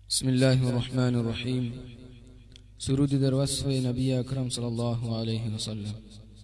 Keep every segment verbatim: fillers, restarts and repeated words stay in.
بسم الله الرحمن الرحیم. سرود در وصف نبی اکرم صلی الله علیه و سلم.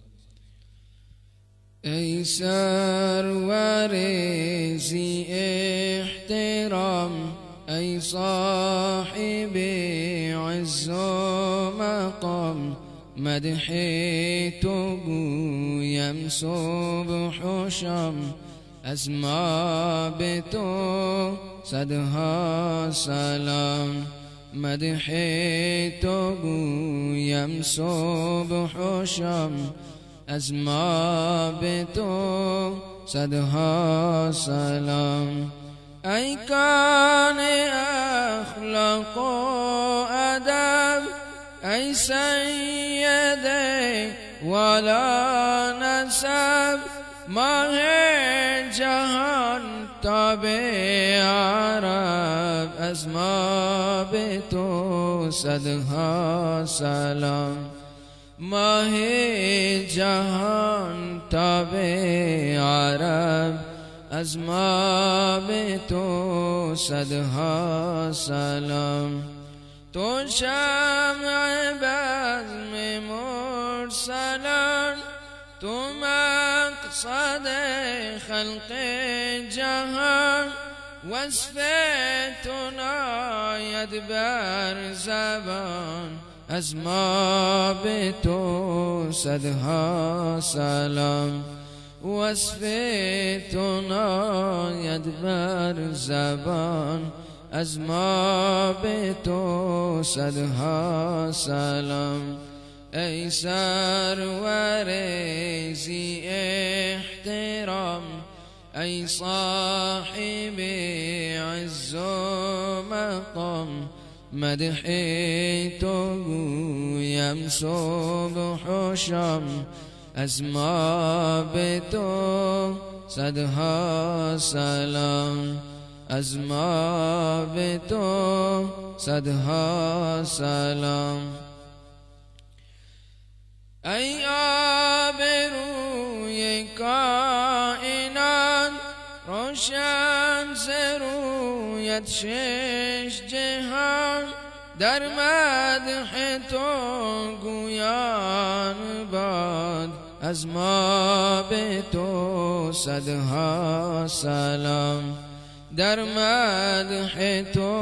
ای سرور ذی احترام، ای صاحب عز و مقام، مدح تو گویم صبح و شام، از ما به تو صدها سلام. مدح تو گویم صبح و شام، از ما به تو صدها سلام. ای کان اخلاق و ادب، ای سید والا نسب، ماه جهان تاب عرب، از ما به تو صدها سلام. ماه جهان تاب عرب، از ما به تو صدها سلام. تو شمع بزم مرسلان، تو مقصد خلق جهان، وصف تو ناید بر زبان، از ما به تو صدها سلام. وصف تو ناید بر زبان، از ما به تو صدها سلام. ای سرور ذی احترام، ای صاحب عز و مقام، مدح تو گویم صبح و شام، از ما به تو صدها سلام. از ما به تو صدها سلام. ای آب روی کائنات، روشن ز رویت شش جهان، در مدح تو گویان باد، از ما به تو صدها سلام. در مدح تو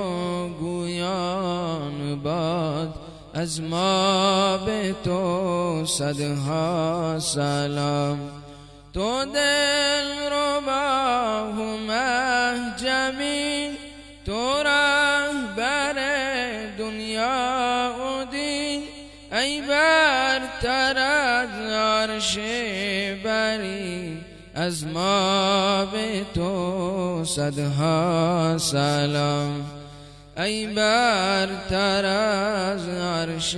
گویان باد، از ما به تو صدها سلام. تو دل ربا و محجمی، تو رهبر دنیا و دین، ای برتر از عرش بری، از ما به تو صدها سلام. ای برتر از عرش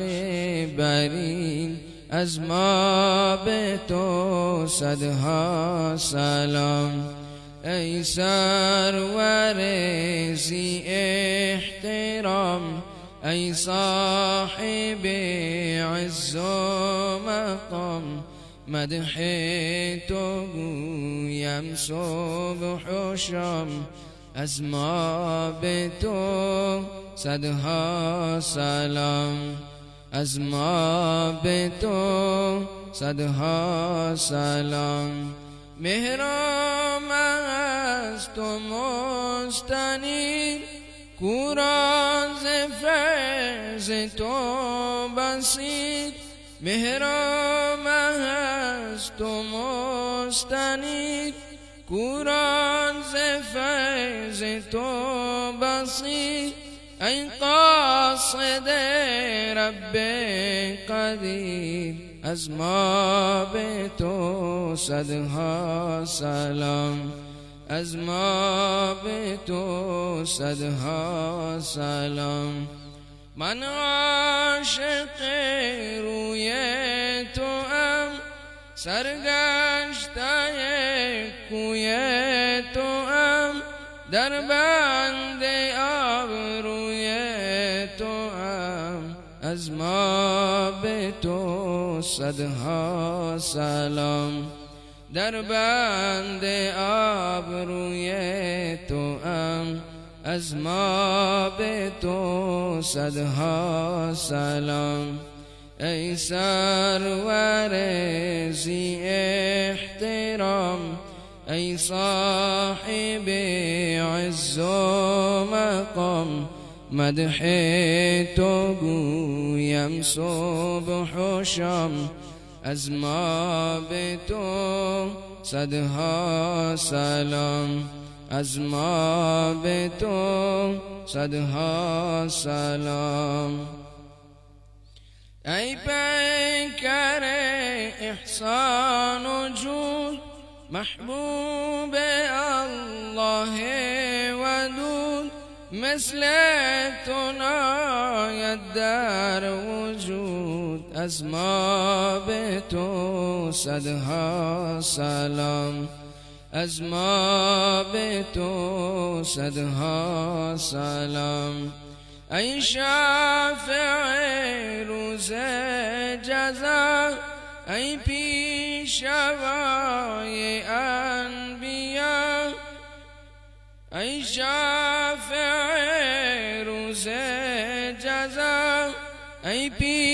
برین، از ما به تو صدها سلام. ای سرور ذی احترام، ای صاحب عز و مقام، مدح تو گویم صبح و شام، از ما به تو صدها سلام. از ما به تو صدها سلام. مهرم از تو مستنیر، کوران ز فیض تو بصیر، مهرم از تو مستنیر، کوران ز فیض تو بصیر، ای قاصد رب قدیر، از ما به تو صدها سلام. از ما به تو صدها سلام. من عاشق روی تو ام، سرگشته کوی تو ام، در بند آبروی تو ام، از ما به تو صدها سلام. در بند آبروی تو ام، از ما به تو صدها سلام. ای سرور ذی احترام، ای صاحب عز و مقام، مدح تو گویم صبح و شام. از ما به تو صدها سلام، از ما به تو صدها سلام. ای پیکر احسان و جود، محبوب الله ودود، مثل تو ناید در وجود. از ما به تو صدها سلام، از ما به تو صدها سلام. ای شافع روز جزا، ای پیشوای انبیا، ای شافع روز جزا، ای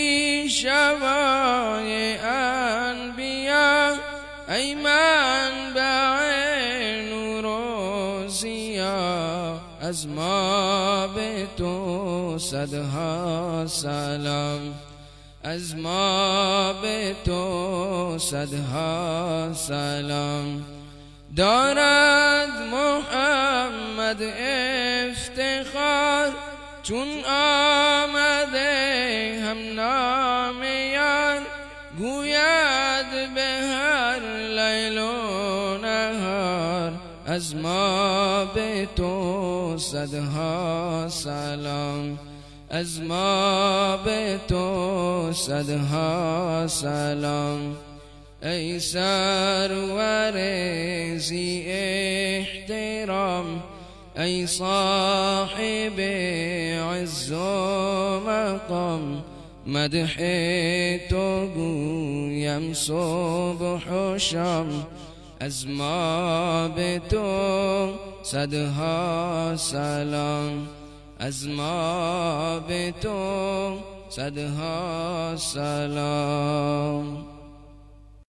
پیشوای انبیا، ای منبع نور و ضیا. از ما به تو صدها سلام، از ما به تو صدها سلام. دارد محمد افتخار، چون آمده هم نام یار، گوید به هر لیل و نهار. از ما به تو صدها سلام، از ما به تو صدها سلام. ای سرور ذی احترام، ای صاحب عز و مقام، مدح تو گویم صبح و شام. از ما به تو صدها سلام، از ما به تو صدها سلام.